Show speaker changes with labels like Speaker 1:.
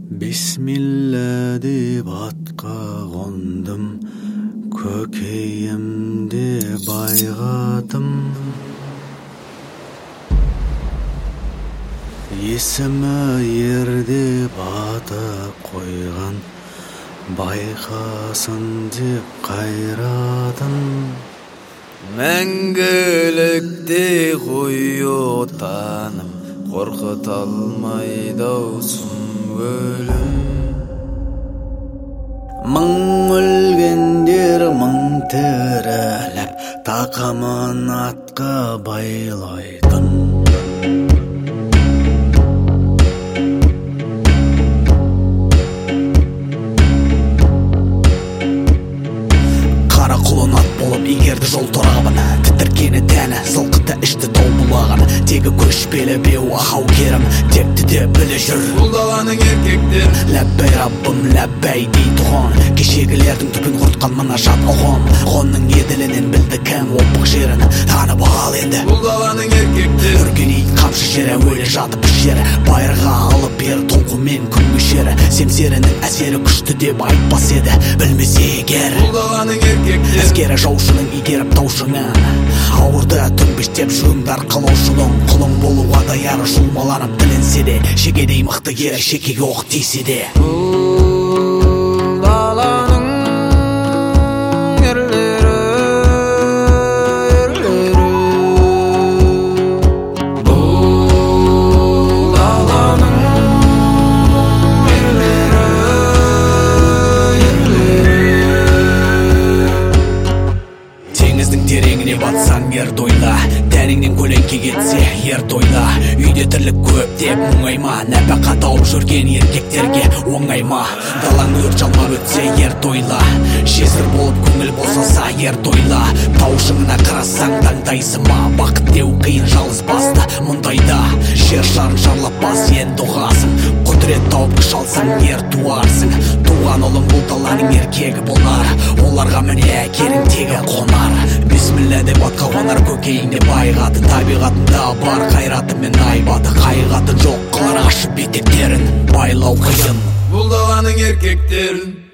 Speaker 1: Бисмилла деп атқа қондым, көкейімде байғадым. Есімі ерде бата қойған, байқасын деп қайрадым. Мәңгілікте қой отаным, қорқыта алмайды-ау сұм өлім. Мың өлгендер мың тіріліп, тақымын атқа байлайтын. Қара құлын ат болып егерді жол торабын, тітіркені тәні, сылқыта ішті тау бұлаған. Тегі көшпелі беу ахау керім, тепті де білі жүр бұл даланың еркектер. Ләббәй раббым, ләббәй дей тұғын, кешегілердің түпін құртқан мына жат ұғым. Ғонның еділінен білді кәң опық жерін, танып ал енді бұл даланың еркектер. Үрген ит қамшы жері, өлі жатып жері, байырға алып бер толқумен күн көшері. Семсерінің әсері күшті деп айтпас еді, білмесе егер бұл даланың еркектер. Әскері жаушының игеріп таушыңын, ауырды түнбіштеп жуыңдар қалаушының. Құлың болуға даяр жұлмаланып тілінсе де, шегедей мықты ер шекеге оқ тисе де. Бұл даланың ерлері, бұл даланың ерлері. Теңіздің тереңіне батсаң ер тойла, тәніңнен көлеңке кетсе ер тойла. Үйде тірлік көп деп мұңайма, нәпақа тауып жүрген еркектерге оңайма. Далаң өрт жалмап өтсе ер тойла, жесір болып көңіл босаса ер тойла. Тау шыңына қарасаң таңдайсың ма, бақыт деу қиын жалғыз басты мұндайда. Жер шарын шарлап бас енді ұғасың, құдірет тауып күш алсаң ер туарсың. Туған ұлың бұл даланың еркегі болар, оларға міне әкерің тегі қонар. Бисмилла деп атқа қонар, көкейіңде байғаты, табиғатында бар қайраты мен айбаты. Қайғаты жоқ қылар ашып етектерін, байлау қиын бұл даланың еркектерін.